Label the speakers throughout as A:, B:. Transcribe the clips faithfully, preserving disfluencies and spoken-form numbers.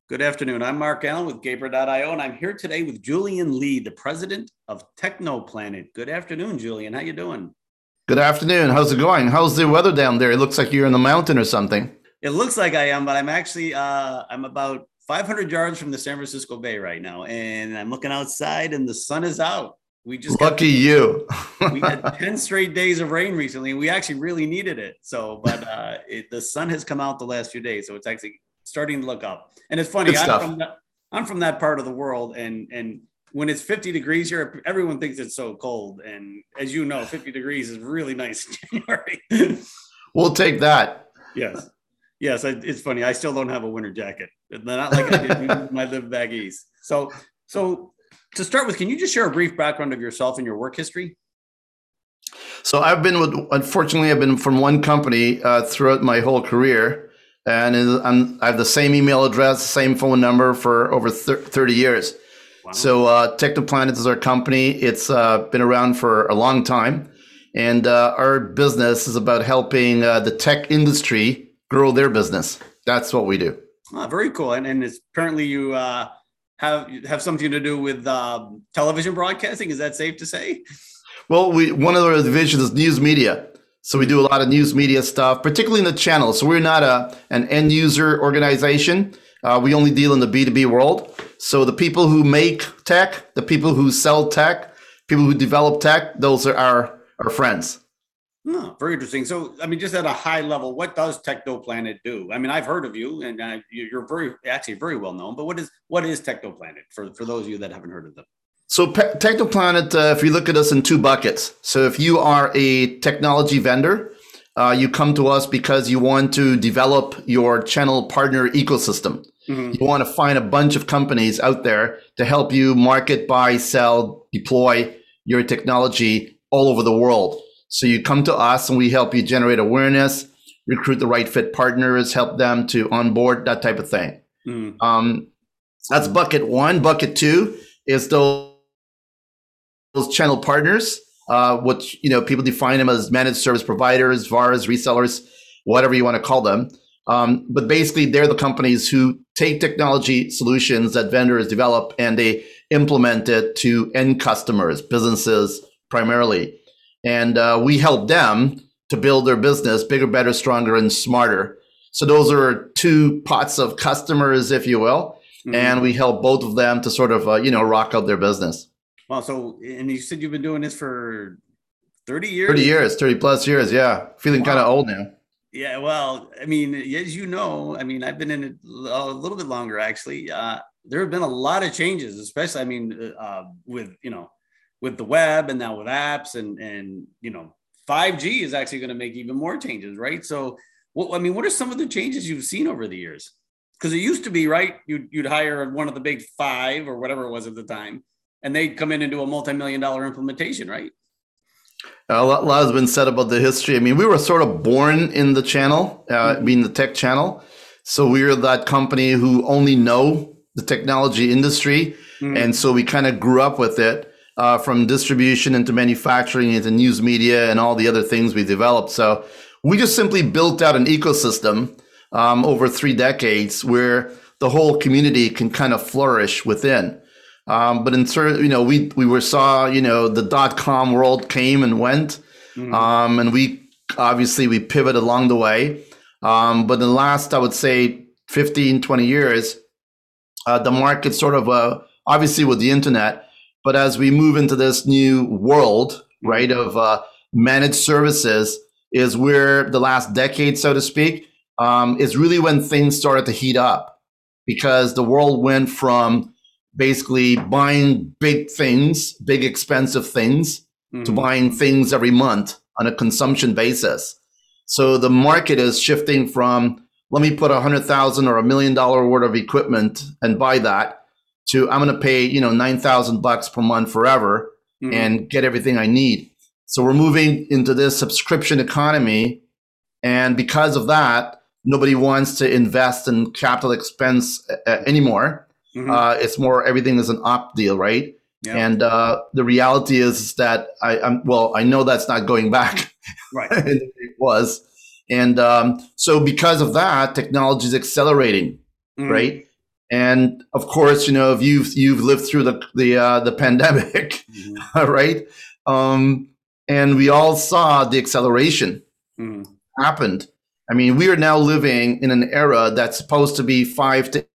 A: Good afternoon. I'm Mark Allen with Gaper dot io, and I'm here today with Julian Lee, the president of TechnoPlanet. Good afternoon, Julian. How you doing?
B: Good afternoon. How's it going? How's the weather down there? It looks like you're in the mountain or something.
A: It looks like I am, but I'm actually uh, I'm about five hundred yards from the San Francisco Bay right now, and I'm looking outside, and the sun is out. We just got
B: Lucky you.
A: we had ten straight days of rain recently, and we actually really needed it. So, but uh, it, the sun has come out the last few days, so it's actually starting to look up. And it's funny,
B: Good
A: I'm
B: stuff.
A: from that, I'm from that part of the world, and and when it's fifty degrees here, everyone thinks it's so cold. And as you know, fifty degrees is really nice in January.
B: We'll take that.
A: Yes, yes, I, it's funny. I still don't have a winter jacket. Not like I did when I lived back east. So, so to start with, can you just share a brief background of yourself and your work history?
B: So I've been with, unfortunately, I've been from one company uh, throughout my whole career, and I'm, I have the same email address, same phone number for over thirty years.
A: Wow.
B: So uh, Technoplanet is our company. It's uh, been around for a long time, and uh, our business is about helping uh, the tech industry grow their business. That's what we do.
A: Oh, very cool. And, and it's apparently you uh, have have something to do with um, television broadcasting. Is that safe to say?
B: Well, we one of our divisions is news media. So we do a lot of news media stuff, particularly in the channel. So we're not a an end user organization. Uh, we only deal in the B two B world. So the people who make tech, the people who sell tech, people who develop tech, those are our, our friends.
A: Oh, very interesting. So, I mean, just at a high level, what does TechnoPlanet do? I mean, I've heard of you, and uh, you're very, actually, very well known. But what is what is TechnoPlanet for for those of you that haven't heard of them?
B: So Pe- Technoplanet, uh, if you look at us in two buckets. So if you are a technology vendor, uh, you come to us because you want to develop your channel partner ecosystem. Mm-hmm. You want to find a bunch of companies out there to help you market, buy, sell, deploy your technology all over the world. So you come to us and we help you generate awareness, recruit the right fit partners, help them to onboard, that type of thing. Mm-hmm. Um, so that's bucket one. Bucket two is those those channel partners, uh, which, you know, people define them as managed service providers, V A Rs, resellers, whatever you want to call them. Um, but basically, they're the companies who take technology solutions that vendors develop and they implement it to end customers, businesses primarily. And uh, we help them to build their business bigger, better, stronger, and smarter. So those are two pots of customers, if you will. Mm-hmm. And we help both of them to sort of, uh, you know, rock out their business.
A: Well, so, and you said you've been doing this for thirty years?
B: thirty years, thirty plus years. Yeah. Feeling wow. kind of old now.
A: Yeah. Well, I mean, as you know, I mean, I've been in it a little bit longer, actually. Uh, there have been a lot of changes, especially, I mean, uh, with, you know, with the web and now with apps and, and, you know, five G is actually going to make even more changes, right? So, what, I mean, what are some of the changes you've seen over the years? Because it used to be, right, you'd, you'd hire one of the big five or whatever it was at the time, and they'd come in and do a multi-million dollar implementation, right?
B: A lot, a lot has been said about the history. I mean, we were sort of born in the channel, uh, mm-hmm. being the tech channel. So we're that company who only know the technology industry. Mm-hmm. And so we kind of grew up with it uh, from distribution into manufacturing into news media and all the other things we developed. So we just simply built out an ecosystem um, over three decades where the whole community can kind of flourish within. Um, but in certain, you know, we we were saw, you know, the dot com world came and went, mm-hmm. um, and we obviously we pivoted along the way. Um, but in the last, I would say, fifteen, twenty years, uh, the market sort of uh, obviously with the internet, but as we move into this new world, right, of uh, managed services, is where the last decade, so to speak, um, is really when things started to heat up, because the world went from basically buying big things, big expensive things, mm-hmm. to buying things every month on a consumption basis. So the market is shifting from, let me put a hundred thousand or a million dollar worth of equipment and buy that, to I'm going to pay, you know, nine thousand bucks per month forever, mm-hmm. and get everything I need. So we're moving into this subscription economy. And because of that, nobody wants to invest in capital expense uh, anymore. Mm-hmm. Uh, it's more, everything is an op deal, right? Yeah. And uh, the reality is that I, I'm, well, I know that's not going back.
A: Right.
B: It was. And um, so because of that, technology is accelerating, mm-hmm. right? And of course, you know, if you've you've lived through the the uh, the pandemic, mm-hmm. right? Um, and we all saw the acceleration mm-hmm. happened. I mean, we are now living in an era that's supposed to be five to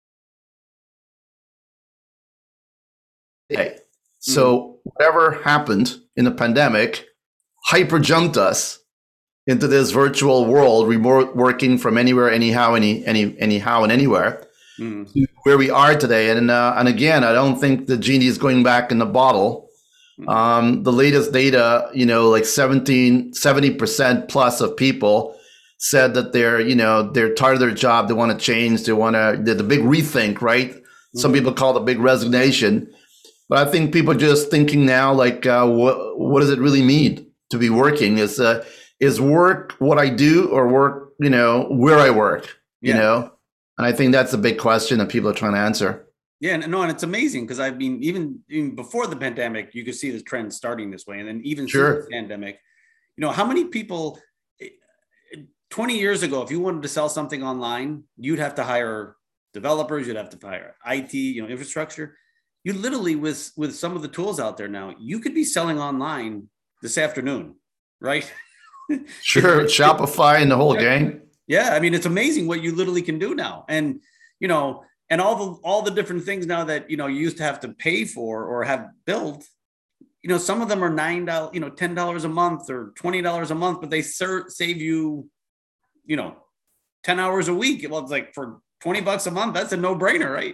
B: eight. So mm-hmm. whatever happened in the pandemic hyper jumped us into this virtual world, remote working from anywhere, anyhow, any any anyhow, and anywhere. Mm. Where we are today, and uh, and again, I don't think the genie is going back in the bottle. Mm. Um, the latest data, you know, like seventeen, seventy percent plus of people said that they're, you know, they're tired of their job. They want to change. They want to. The big rethink, right? Mm. Some people call it a big resignation, but I think people are just thinking now, like, uh, what what does it really mean to be working? Is uh, is work what I do, or work, you know, where I work? You yeah. know. And I think that's a big question that people are trying to answer.
A: Yeah, and no, and it's amazing because I've been even, even before the pandemic, you could see the trend starting this way, and then even sure. since the pandemic, you know, how many people twenty years ago, if you wanted to sell something online, you'd have to hire developers, you'd have to hire I T, you know, infrastructure. You literally, with with some of the tools out there now, you could be selling online this afternoon, right?
B: Sure, Shopify and the whole gang.
A: Yeah, I mean, it's amazing what you literally can do now. And, you know, and all the all the different things now that, you know, you used to have to pay for or have built, you know, some of them are nine dollars, you know, ten dollars a month or twenty dollars a month, but they ser- save you, you know, ten hours a week. Well, it's like for twenty bucks a month, that's a no brainer, right?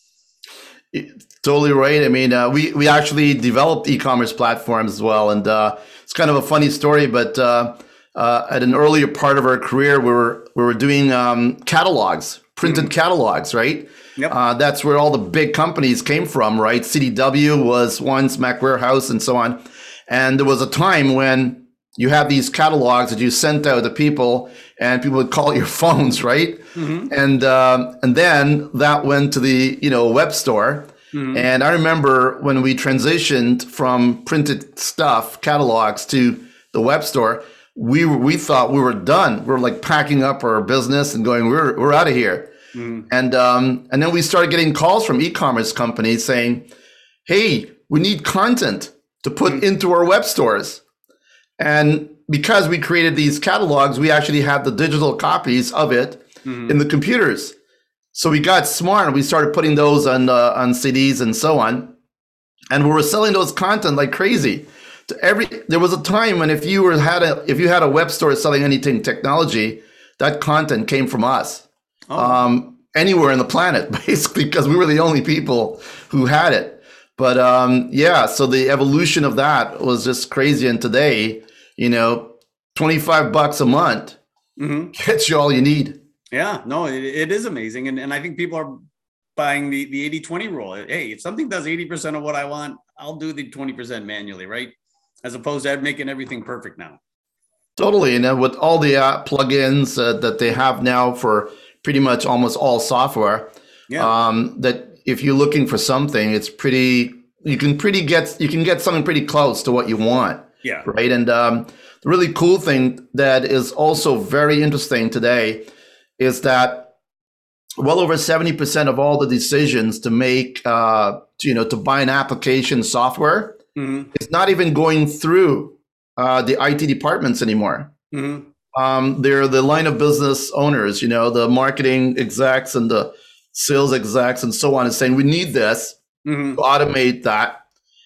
B: Totally right. I mean, uh, we, we actually developed e-commerce platforms as well. And uh, it's kind of a funny story, but uh, Uh, at an earlier part of our career, we were we were doing um, catalogs, printed mm-hmm. catalogs, right? Yep. Uh, that's where all the big companies came from, right? C D W was once, Mac Warehouse, and so on. And there was a time when you had these catalogs that you sent out to people, and people would call your phones, right? Mm-hmm. And um, and then that went to the you know web store. Mm-hmm. And I remember when we transitioned from printed stuff, catalogs, to the web store. We we thought we were done. We were like packing up our business and going, we're we're out of here. Mm. And um, and then we started getting calls from e-commerce companies saying, hey, we need content to put mm. into our web stores. And because we created these catalogs, we actually had the digital copies of it mm. in the computers. So we got smart and we started putting those on uh, on C Ds and so on. And we were selling those content like crazy. To every there was a time when if you were had a if you had a web store selling anything technology, that content came from us. Oh. Um, anywhere in the planet, basically, because we were the only people who had it. But um, yeah, so the evolution of that was just crazy. And today, you know, twenty-five bucks a month mm-hmm. gets you all you need.
A: Yeah, no, it, it is amazing. And and I think people are buying the the eighty twenty rule. Hey, if something does eighty percent of what I want, I'll do the twenty percent manually, right? As opposed to making everything perfect now.
B: Totally. And then with all the uh, plugins uh, that they have now for pretty much almost all software, yeah. um, that if you're looking for something, it's pretty, you can pretty get, you can get something pretty close to what you want.
A: Yeah.
B: Right. And um, the really cool thing that is also very interesting today is that well over seventy percent of all the decisions to make, uh, to, you know, to buy an application software, mm-hmm. it's not even going through uh, the I T departments anymore. Mm-hmm. Um, they're the line of business owners, you know, the marketing execs and the sales execs and so on, is saying we need this mm-hmm. to automate that,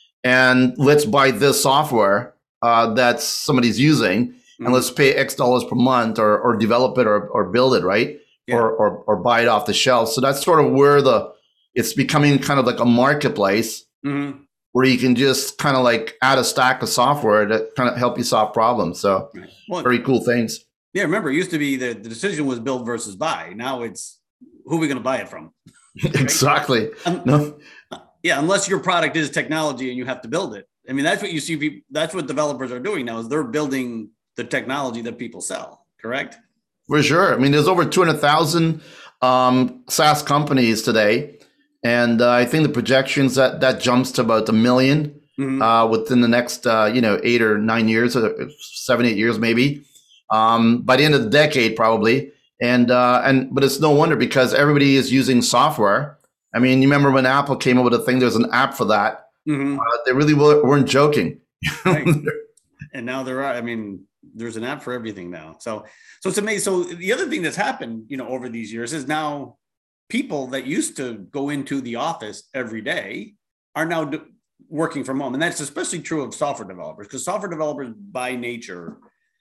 B: and let's buy this software uh, that somebody's using, mm-hmm. and let's pay X dollars per month, or or develop it, or or build it, right, yeah. or, or or buy it off the shelf. So that's sort of where the it's becoming kind of like a marketplace. Mm-hmm. Where you can just kind of like add a stack of software to kind of help you solve problems. So well, very cool things.
A: Yeah, remember, it used to be that the decision was build versus buy. Now it's who are we going to buy it from?
B: Right? Exactly. Um, no.
A: Yeah, unless your product is technology and you have to build it. I mean, that's what you see. People, that's what developers are doing now, is they're building the technology that people sell. Correct?
B: For sure. I mean, there's over two hundred thousand um, SaaS companies today. And uh, I think the projections that that jumps to about a million mm-hmm. uh, within the next, uh, you know, eight or nine years, or seven, eight years, maybe um, by the end of the decade, probably. And uh, and but it's no wonder because everybody is using software. I mean, you remember when Apple came up with a thing? There's an app for that.
A: Mm-hmm.
B: Uh, they really weren't joking.
A: Right. And now there are. I mean, there's an app for everything now. So so it's amazing. So the other thing that's happened, you know, over these years is now people that used to go into the office every day are now do, working from home, and that's especially true of software developers because software developers by nature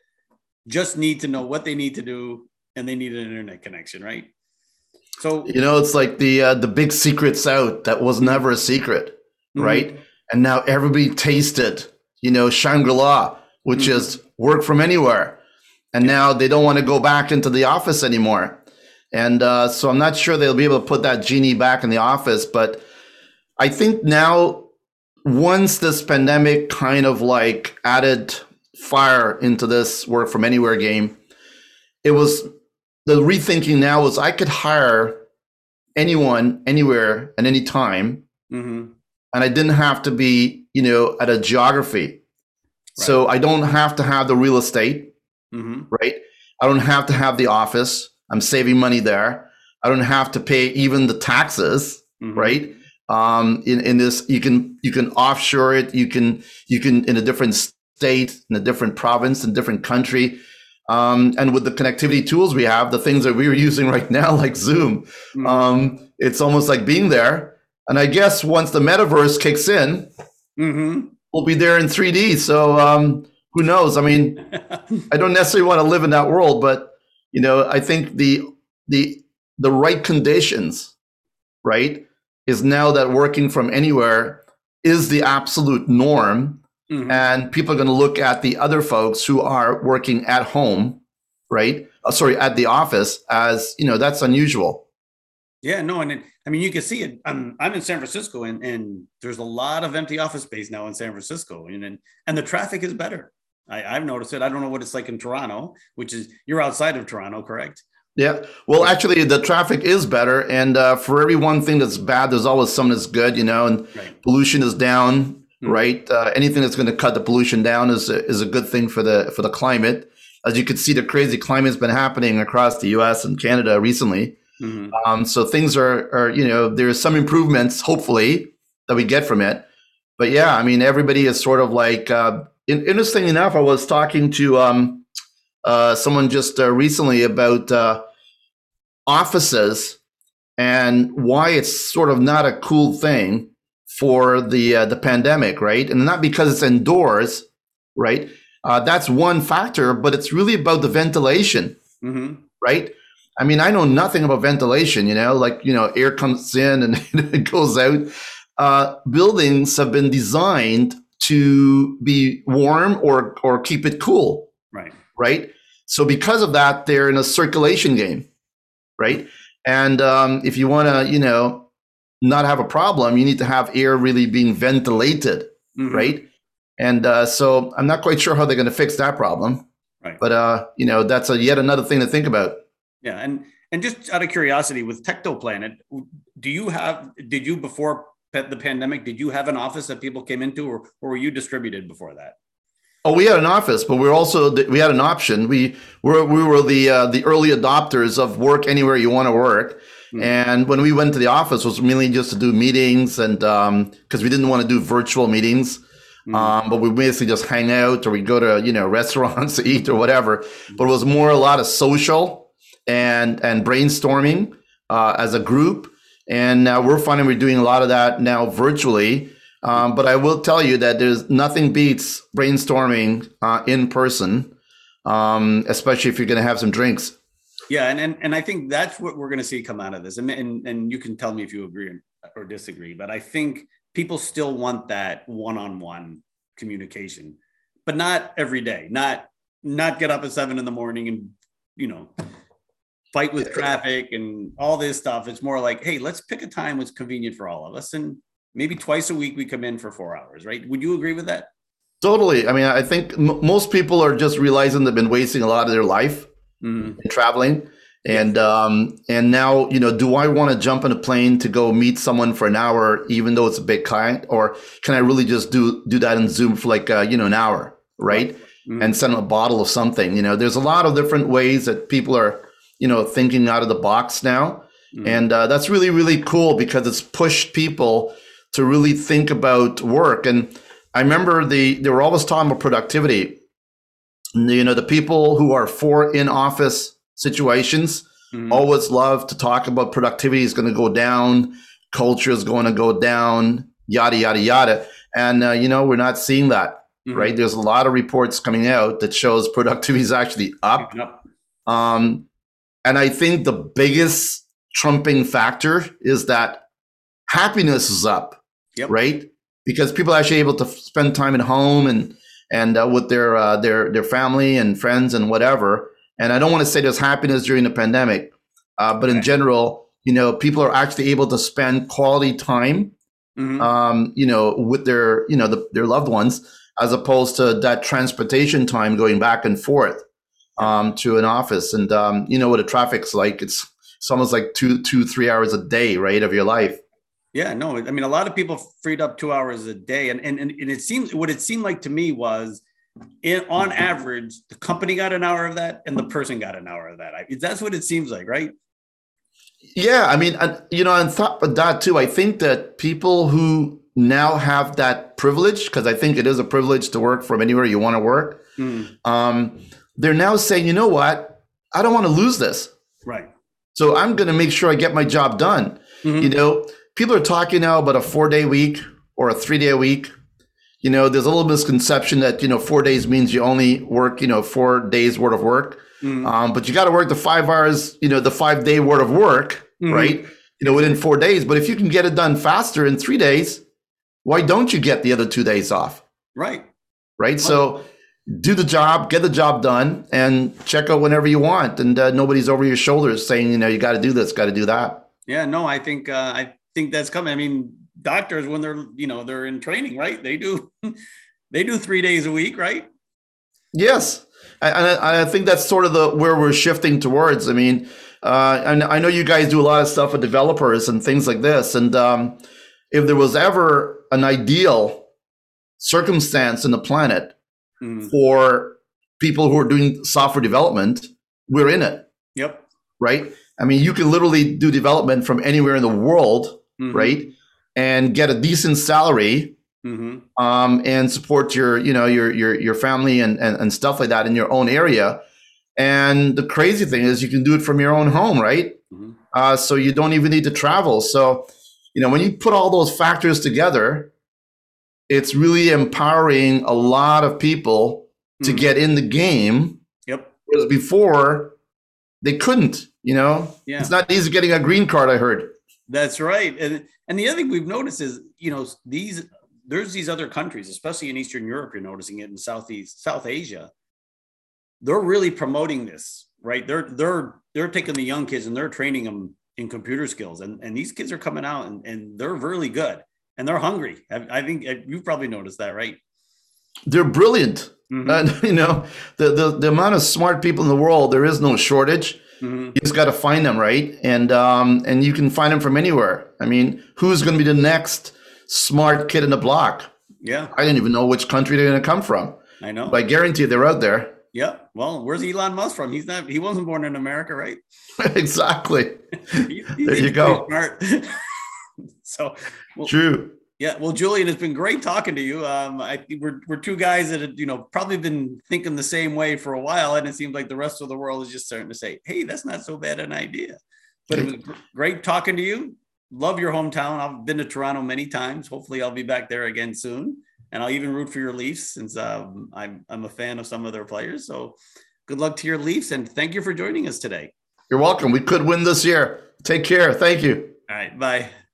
A: just need to know what they need to do. And they need an internet connection, right? So
B: you know, it's like the uh, the big secret's out that was never a secret, mm-hmm. right? And now everybody tasted, you know, Shangri-La, which mm-hmm. is work from anywhere, and yeah. now they don't want to go back into the office anymore. And uh, so I'm not sure they'll be able to put that genie back in the office, but I think now once this pandemic kind of like added fire into this work from anywhere game, it was. The rethinking now is I could hire anyone, anywhere, at any time, mm-hmm. and I didn't have to be, you know, at a geography. Right. So I don't have to have the real estate, mm-hmm. right? I don't have to have the office. I'm saving money there. I don't have to pay even the taxes, mm-hmm. right? Um, in in this, you can you can offshore it. You can you can in a different state, in a different province, in a different country. Um, and with the connectivity tools we have, the things that we're using right now, like Zoom, mm-hmm. um, it's almost like being there. And I guess once the metaverse kicks in, mm-hmm. we'll be there in three D. So um, who knows? I mean, I don't necessarily want to live in that world, but you know, I think the the the right conditions, right, is now that working from anywhere is the absolute norm. Mm-hmm. And people are going to look at the other folks who are working at home, right? Uh, sorry, at the office as, you know, that's unusual.
A: Yeah, no. And it, I mean, you can see it. I'm, I'm in San Francisco and, and there's a lot of empty office space now in San Francisco. And, and, and the traffic is better. I, I've noticed it. I don't know what it's like in Toronto, which is you're outside of Toronto, correct?
B: Yeah. Well, actually, the traffic is better. And uh, for every one thing that's bad, there's always something that's good, you know, and right. pollution is down. Mm-hmm. Right, uh, anything that's going to cut the pollution down is a, is a good thing for the for the climate. As you can see, the crazy climate's been happening across the U S and Canada recently. Mm-hmm. Um, so things are are you know there's some improvements hopefully that we get from it. But yeah, I mean everybody is sort of like uh, in, interesting enough. I was talking to um, uh, someone just uh, recently about uh, offices and why it's sort of not a cool thing for the uh, the pandemic, right? And not because it's indoors, right? Uh, that's one factor, but it's really about the ventilation, mm-hmm. right? I mean, I know nothing about ventilation, you know, like, you know, air comes in and it goes out. Uh, buildings have been designed to be warm or or keep it cool,
A: right?
B: Right. So because of that, they're in a circulation game, right? And um, if you want to, you know, not have a problem, you need to have air really being ventilated, mm-hmm. right? And uh, so I'm not quite sure how they're going to fix that problem,
A: right?
B: But uh, you know, that's a yet another thing to think about.
A: Yeah, and and just out of curiosity, with Technoplanet, do you have? Did you before the pandemic? Did you have an office that people came into, or, or were you distributed before that?
B: Oh, we had an office, but we we're also we had an option. We were we were the uh, the early adopters of work anywhere you want to work. Mm-hmm. And when we went to the office, it was mainly just to do meetings, and um, because we didn't want to do virtual meetings, mm-hmm. um, but we basically just hang out, or we go to you know restaurants to eat or whatever. Mm-hmm. But it was more a lot of social and and brainstorming uh, as a group. And now we're finding we're doing a lot of that now virtually. Um, but I will tell you that there's nothing beats brainstorming uh, in person, um, especially if you're going to have some drinks.
A: Yeah, and, and and I think that's what we're going to see come out of this. And, and and you can tell me if you agree or disagree, but I think people still want that one-on-one communication, but not every day. Not not get up at seven in the morning and, you know, fight with traffic and all this stuff. It's more like, hey, let's pick a time that's convenient for all of us, and maybe twice a week we come in for four hours, right? Would you agree with that?
B: Totally. I mean, I think m- most people are just realizing they've been wasting a lot of their life. Mm-hmm. And traveling, and um, and now you know, do I want to jump on a plane to go meet someone for an hour, even though it's a big client, or can I really just do do that in Zoom for like uh, you know an hour, right? Mm-hmm. And send them a bottle of something. You know, there's a lot of different ways that people are you know, thinking out of the box now. Mm-hmm. And uh, that's really, really cool because it's pushed people to really think about work. And I remember the, they were always talking about productivity. You know, the people who are for in-office situations mm-hmm. always love to talk about productivity is going to go down, culture is going to go down, yada, yada, yada. And, uh, you know, we're not seeing that, mm-hmm. right? There's a lot of reports coming out that shows productivity is actually up. Yep. Um, and I think the biggest trumping factor is that happiness is up, yep. right? Because people are actually able to spend time at home and and uh, with their uh, their their family and friends and whatever. And I don't want to say there's happiness during the pandemic, uh, but in general, you know, people are actually able to spend quality time, mm-hmm. um, you know, with their, you know, the, their loved ones, as opposed to that transportation time going back and forth um, to an office. And, um, you know, what the traffic's like, it's, it's almost like two, two, three hours a day, right, of your life.
A: Yeah, no, I mean, a lot of people freed up two hours a day. And, and, and it seems, what it seemed like to me was, in, on average, the company got an hour of that and the person got an hour of that. I, that's what it seems like, right?
B: Yeah, I mean, you know, on top of that too, I think that people who now have that privilege, because I think it is a privilege to work from anywhere you want to work, mm. um, they're now saying, you know what, I don't want to lose this.
A: Right.
B: So I'm going to make sure I get my job done. Mm-hmm. You know, people are talking now about a four-day week or a three-day week. You know, there's a little misconception that, you know, four days means you only work, you know, four days worth of work. Mm-hmm. Um, but you got to work the five hours, you know, the five day worth of work, mm-hmm. right? You know, within four days. But if you can get it done faster in three days, why don't you get the other two days off?
A: Right.
B: Right. Well, so do the job, get the job done, and check out whenever you want. And uh, nobody's over your shoulders saying, you know, you got to do this, got to do that.
A: Yeah, no, I think uh, I think that's coming. I mean, doctors, when they're, you know, they're in training, right? They do, they do three days a week, right?
B: Yes. And I, I think that's sort of the where we're shifting towards. I mean, uh, and I know you guys do a lot of stuff with developers and things like this. And um, if there was ever an ideal circumstance in the planet mm. for people who are doing software development, we're in it.
A: Yep.
B: Right. I mean, you can literally do development from anywhere in the world, mm-hmm. right, and get a decent salary. Mm-hmm. Um, and support your, you know, your your your family and, and and stuff like that in your own area. And the crazy thing is, you can do it from your own home, right? Mm-hmm. Uh, so you don't even need to travel. So, you know, when you put all those factors together, it's really empowering a lot of people mm-hmm. to get in the game.
A: Yep.
B: Whereas before, they couldn't. You know, yeah. It's not easy getting a green card, I heard.
A: That's right. And and the other thing we've noticed is, you know, these. There's these other countries, especially in Eastern Europe, you're noticing it in Southeast, South Asia. They're really promoting this, right? They're they're they're taking the young kids and they're training them in computer skills. And, and these kids are coming out and, and they're really good and they're hungry. I, I think you've probably noticed that, right?
B: They're brilliant. Mm-hmm. And, you know, the, the, the amount of smart people in the world, there is no shortage. Mm-hmm. You just got to find them, right? And um, and you can find them from anywhere. I mean, who's going to be the next smart kid in the block?
A: Yeah.
B: I didn't even know which country they're going to come from.
A: I know.
B: But I guarantee they're out there.
A: Yeah. Well, where's Elon Musk from? He's not, he wasn't born in America, right?
B: Exactly.
A: he, he,
B: there you go.
A: Smart. so, well,
B: true.
A: Yeah. Well, Julian, it's been great talking to you. Um, I we're, we're two guys that have, you know, probably been thinking the same way for a while. And it seems like the rest of the world is just starting to say, hey, that's not so bad an idea. But it was great talking to you. Love your hometown. I've been to Toronto many times. Hopefully I'll be back there again soon. And I'll even root for your Leafs since um, I'm, I'm a fan of some of their players. So good luck to your Leafs. And thank you for joining us today.
B: You're welcome. We could win this year. Take care. Thank you.
A: All right. Bye.